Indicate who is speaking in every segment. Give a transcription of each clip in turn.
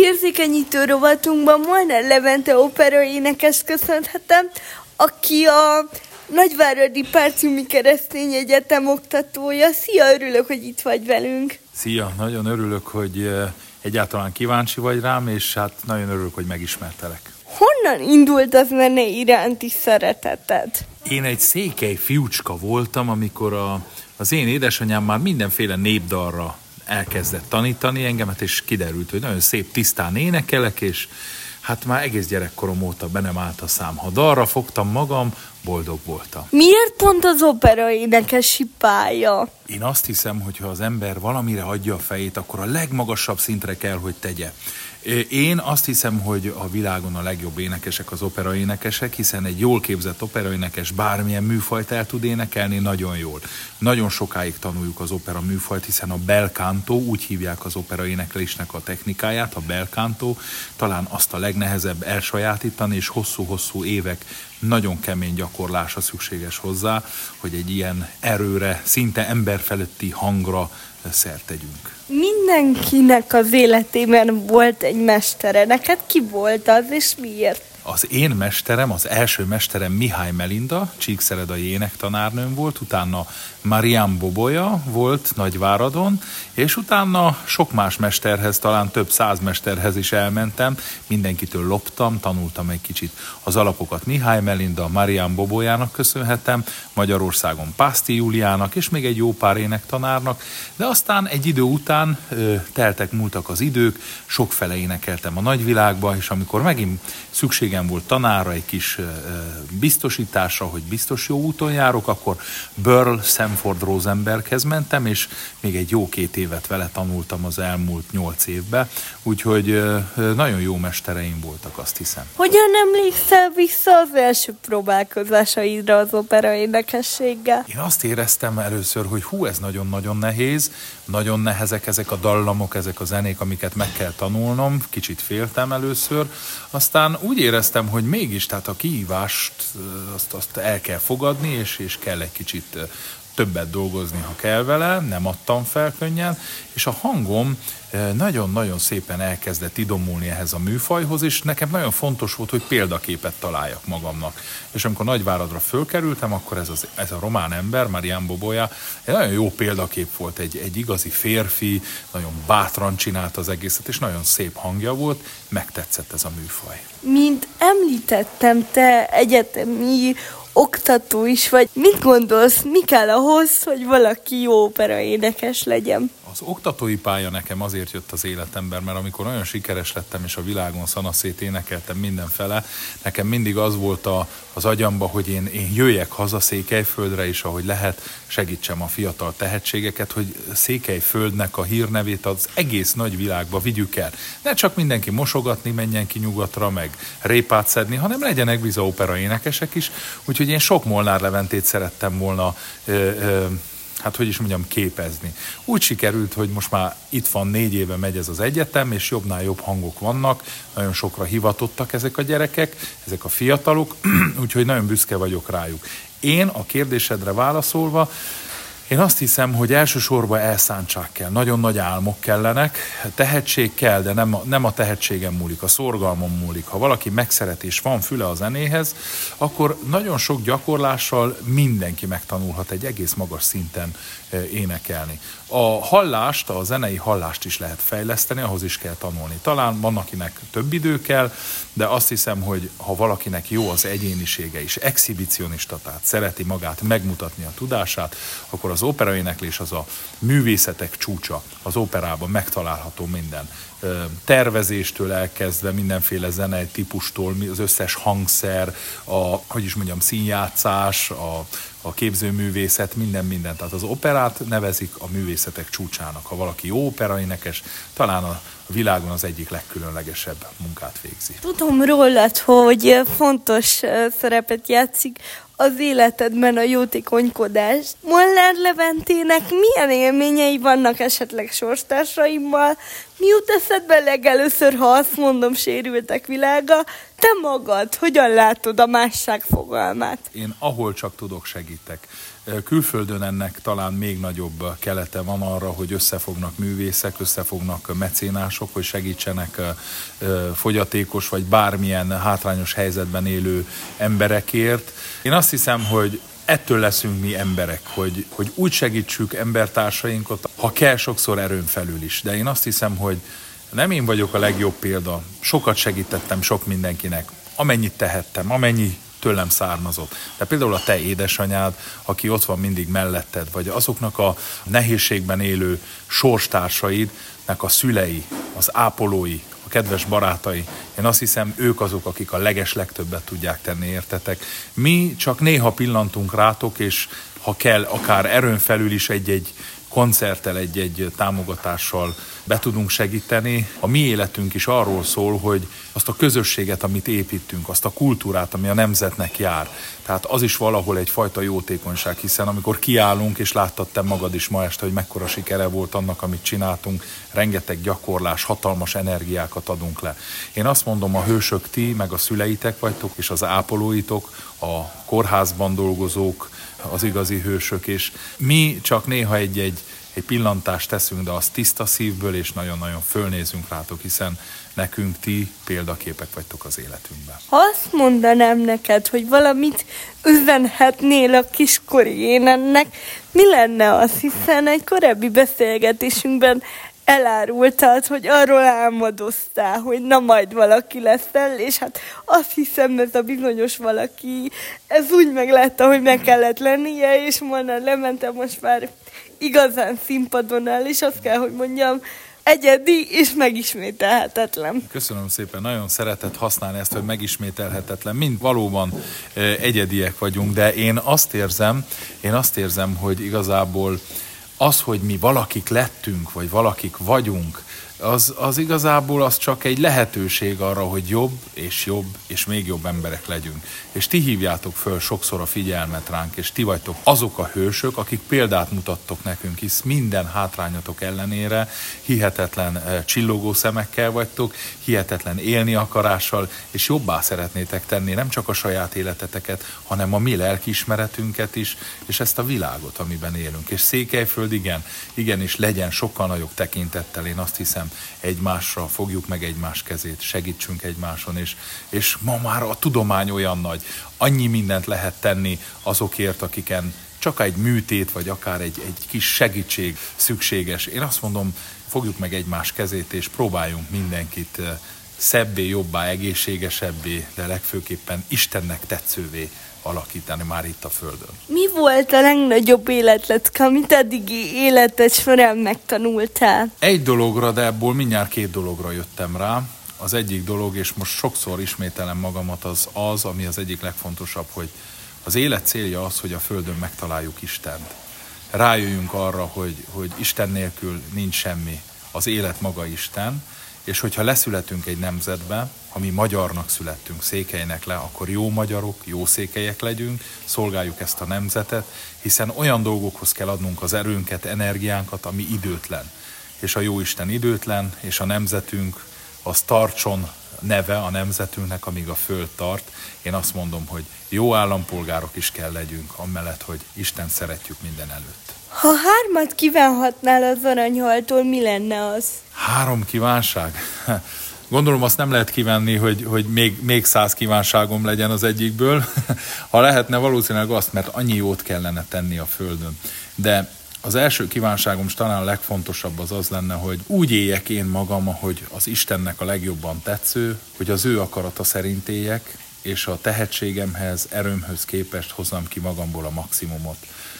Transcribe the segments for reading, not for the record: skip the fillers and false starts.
Speaker 1: érzékenyítő rovatunkban Molnár Levente operaénekes köszönhetem, aki a Nagyváradi Párciumi Keresztény Egyetem oktatója. Szia, örülök, hogy itt vagy velünk.
Speaker 2: Szia, nagyon örülök, hogy egyáltalán kíváncsi vagy rám, és hát nagyon örülök, hogy megismertelek.
Speaker 1: Honnan indult az zene iránti szereteted?
Speaker 2: Én egy székely fiúcska voltam, amikor az én édesanyám már mindenféle népdalra elkezdett tanítani engemet, és kiderült, hogy nagyon szép, tisztán énekelek, és hát már egész gyerekkorom óta be nem állt a szám. Ha dalra fogtam magam, boldog voltam.
Speaker 1: Miért pont az operaénekesi pálya?
Speaker 2: Én azt hiszem, hogy ha az ember valamire adja a fejét, akkor a legmagasabb szintre kell, hogy tegye. Én azt hiszem, hogy a világon a legjobb énekesek az operaénekesek, hiszen egy jól képzett operaénekes bármilyen műfajt el tud énekelni nagyon jól. Nagyon sokáig tanuljuk az opera műfajt, hiszen a bel canto, úgy hívják az operaéneklésnek a technikáját, a bel canto, talán azt a legnehezebb elsajátítani, és hosszú-hosszú évek nagyon kemény gyakorlása szükséges hozzá, hogy egy ilyen erőre, szinte emberfeletti hangra szert tegyünk.
Speaker 1: Mindenkinek az életében volt egy mestere. Neked ki volt az, és miért?
Speaker 2: Az én mesterem, az első mesterem Mihály Melinda, csíkszeredai énektanárnőm volt, utána Marián Bobolya volt Nagyváradon, és utána sok más mesterhez, talán több 100 mesterhez is elmentem, mindenkitől loptam, tanultam egy kicsit az alapokat. Mihály Melinda, Marián Bobolyának köszönhetem, Magyarországon Pászti Júliának, és még egy jó pár énektanárnak, de aztán egy idő után múltak az idők, sokfele énekeltem a nagyvilágba, és amikor megint szükségem volt tanára, egy kis biztosításra, hogy biztos jó úton járok, akkor Burl Sanford Rosenberghez mentem, és még egy jó 2 évet vele tanultam az elmúlt 8 évben, úgyhogy nagyon jó mestereim voltak, azt hiszem.
Speaker 1: Hogyan emlékszel vissza az első próbálkozásaidra az operaénekességgel?
Speaker 2: Én azt éreztem először, hogy ez nagyon-nagyon nehéz, nagyon nehezek ezek a dallamok, ezek a zenék, amiket meg kell tanulnom, kicsit féltem először, aztán úgy éreztem, hogy mégis, tehát a kihívást azt el kell fogadni, és kell egy kicsit többet dolgozni, ha kell vele, nem adtam fel könnyen, és a hangom nagyon-nagyon szépen elkezdett idomulni ehhez a műfajhoz, és nekem nagyon fontos volt, hogy példaképet találjak magamnak. És amikor Nagyváradra fölkerültem, akkor ez a román ember, Marián Bobolya, egy nagyon jó példakép volt, egy igazi férfi, nagyon bátran csinált az egészet, és nagyon szép hangja volt, megtetszett ez a műfaj.
Speaker 1: Mint említettem, te egyetemi oktató is vagy. Mit gondolsz, mi kell ahhoz, hogy valaki jó operaénekes legyen?
Speaker 2: Az oktatói pálya nekem azért jött az életemben, mert amikor nagyon sikeres lettem, és a világon szanaszét énekeltem mindenfele, nekem mindig az volt az agyamba, hogy én jöjjek haza Székelyföldre, és ahogy lehet, segítsem a fiatal tehetségeket, hogy Székelyföldnek a hírnevét az egész nagy világba vigyük el. Ne csak mindenki mosogatni menjen ki nyugatra, meg répát szedni, hanem legyenek biza operaénekesek is. Úgyhogy én sok Molnár Leventét szerettem volna képezni. Úgy sikerült, hogy most már itt van, 4 éve megy ez az egyetem, és jobbnál jobb hangok vannak, nagyon sokra hivatottak ezek a gyerekek, ezek a fiatalok, úgyhogy nagyon büszke vagyok rájuk. Én a kérdésedre válaszolva, én azt hiszem, hogy elsősorban elszántság kell, nagyon nagy álmok kellenek, tehetség kell, de nem a tehetségem múlik, a szorgalmon múlik. Ha valaki megszeret és van füle a zenéhez, akkor nagyon sok gyakorlással mindenki megtanulhat egy egész magas szinten énekelni. A hallást, a zenei hallást is lehet fejleszteni, ahhoz is kell tanulni. Talán van, akinek több idő kell, de azt hiszem, hogy ha valakinek jó az egyénisége is, exhibicionista, tehát szereti magát megmutatni a tudását, akkor az operaéneklés az a művészetek csúcsa. Az operában megtalálható minden. Tervezéstől elkezdve mindenféle zenei típustól, az összes hangszer, színjátszás, a képzőművészet, minden. Tehát az operát nevezik a művészetek csúcsának. Ha valaki jó operaénekes, talán a világon az egyik legkülönlegesebb munkát végzi.
Speaker 1: Tudom rólad, hogy fontos szerepet játszik az életedben a jótékonykodás. Molnár Leventének milyen élményei vannak esetleg sorstársaimmal? Mi jut eszedbe legelőször, ha azt mondom, sérültek világa? Te magad hogyan látod a másság fogalmát?
Speaker 2: Én ahol csak tudok segítek. Külföldön ennek talán még nagyobb kelete van arra, hogy összefognak művészek, összefognak mecénások, hogy segítsenek fogyatékos vagy bármilyen hátrányos helyzetben élő emberekért. Én azt hiszem, hogy ettől leszünk mi emberek, hogy úgy segítsük embertársainkat, ha kell, sokszor erőn felül is. De én azt hiszem, hogy nem én vagyok a legjobb példa. Sokat segítettem sok mindenkinek, amennyit tehettem, amennyi tőlem származott. De például a te édesanyád, aki ott van mindig melletted, vagy azoknak a nehézségben élő sorstársaidnak a szülei, az ápolói, a kedves barátai, én azt hiszem, ők azok, akik a legtöbbet tudják tenni, értetek. Mi csak néha pillantunk rátok, és ha kell, akár erőn felül is egy-egy koncerttel, egy-egy támogatással be tudunk segíteni. A mi életünk is arról szól, hogy azt a közösséget, amit építünk, azt a kultúrát, ami a nemzetnek jár. Tehát az is valahol egyfajta jótékonyság, hiszen amikor kiállunk, és láttad te magad is ma este, hogy mekkora sikere volt annak, amit csináltunk, rengeteg gyakorlás, hatalmas energiákat adunk le. Én azt mondom, a hősök ti, meg a szüleitek vagytok, és az ápolóitok, a kórházban dolgozók, az igazi hősök, és mi csak néha egy pillantást teszünk, de az tiszta szívből, és nagyon-nagyon fölnézünk rátok, hiszen nekünk ti példaképek vagytok az életünkben.
Speaker 1: Ha azt mondanám neked, hogy valamit üzenhetnél a kiskori énennek, mi lenne az? Hiszen egy korábbi beszélgetésünkben elárultad, hogy arról álmodoztál, hogy na majd valaki leszel, és hát azt hiszem, ez a bizonyos valaki, ez úgy meglátta, hogy meg kellett lennie, és mondom, lementem most már igazán színpadon áll, és azt kell, hogy mondjam, egyedi és megismételhetetlen.
Speaker 2: Köszönöm szépen, nagyon szeretett használni ezt, hogy megismételhetetlen. Mind valóban egyediek vagyunk, de én azt érzem, hogy igazából az, hogy mi valakik lettünk, vagy valakik vagyunk, az igazából az csak egy lehetőség arra, hogy jobb és még jobb emberek legyünk. És ti hívjátok föl sokszor a figyelmet ránk, és ti vagytok azok a hősök, akik példát mutattok nekünk, hisz minden hátrányatok ellenére hihetetlen csillogó szemekkel vagytok, hihetetlen élni akarással, és jobbá szeretnétek tenni nem csak a saját életeteket, hanem a mi lelkiismeretünket is, és ezt a világot, amiben élünk. És Székelyföld igenis legyen sokkal nagyobb tekintettel, én azt hiszem, egymásra, fogjuk meg egymás kezét, segítsünk egymáson, és ma már a tudomány olyan nagy, annyi mindent lehet tenni azokért, akiken csak egy műtét, vagy akár egy kis segítség szükséges. Én azt mondom, fogjuk meg egymás kezét, és próbáljunk mindenkit szebbé, jobbá, egészségesebbé, de legfőképpen Istennek tetszővé alakítani már itt a Földön.
Speaker 1: Mi volt a legnagyobb életlecke, amit eddigi életed során megtanultál?
Speaker 2: Egy dologra, de ebből mindjárt 2 dologra jöttem rá. Az egyik dolog, és most sokszor ismételem magamat, az, ami az egyik legfontosabb, hogy az élet célja az, hogy a Földön megtaláljuk Istent. Rájöjjünk arra, hogy Isten nélkül nincs semmi, az élet maga Isten, és hogyha leszületünk egy nemzetbe, ha mi magyarnak születtünk, székelynek le, akkor jó magyarok, jó székelyek legyünk, szolgáljuk ezt a nemzetet, hiszen olyan dolgokhoz kell adnunk az erőnket, energiánkat, ami időtlen. És a Jóisten időtlen, és a nemzetünk az tartson neve a nemzetünknek, amíg a föld tart. Én azt mondom, hogy jó állampolgárok is kell legyünk, amellett, hogy Isten szeretjük minden előtt.
Speaker 1: Ha 3 kívánhatnál az aranyhaltól, mi lenne az?
Speaker 2: 3 kívánság? Gondolom azt nem lehet kívánni, hogy még 100 kívánságom legyen az egyikből. Ha lehetne, valószínűleg azt, mert annyi jót kellene tenni a Földön. De az első kívánságom, talán a legfontosabb az lenne, hogy úgy éljek én magam, ahogy az Istennek a legjobban tetsző, hogy az ő akarata szerint éljek, és a tehetségemhez, erőmhöz képest hozzam ki magamból a maximumot.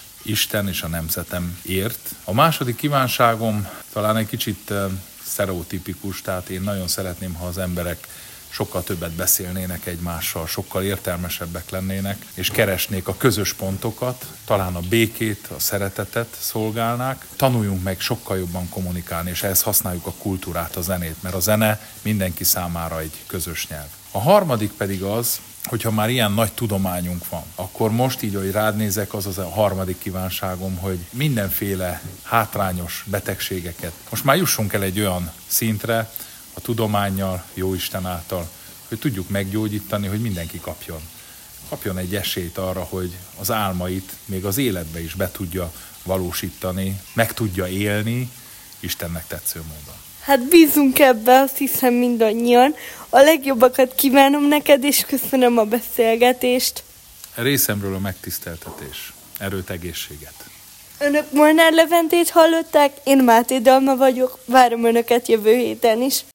Speaker 2: Isten és a nemzetem ért. A második kívánságom talán egy kicsit sztereotipikus, tehát én nagyon szeretném, ha az emberek sokkal többet beszélnének egymással, sokkal értelmesebbek lennének, és keresnék a közös pontokat, talán a békét, a szeretetet szolgálnák. Tanuljunk meg sokkal jobban kommunikálni, és ehhez használjuk a kultúrát, a zenét, mert a zene mindenki számára egy közös nyelv. A harmadik pedig az, hogyha már ilyen nagy tudományunk van, akkor most így, hogy rád nézek, az a harmadik kívánságom, hogy mindenféle hátrányos betegségeket, most már jussunk el egy olyan szintre, a tudománnyal, Jóisten által, hogy tudjuk meggyógyítani, hogy mindenki kapjon kapjon egy esélyt arra, hogy az álmait még az életbe is be tudja valósítani, meg tudja élni Istennek tetsző módon.
Speaker 1: Hát bízunk ebbe, azt hiszem mindannyian. A legjobbakat kívánom neked, és köszönöm a beszélgetést.
Speaker 2: Részemről a megtiszteltetés, erőt, egészséget.
Speaker 1: Önök Molnár Leventét hallották, én Máté Dalma vagyok, várom Önöket jövő héten is.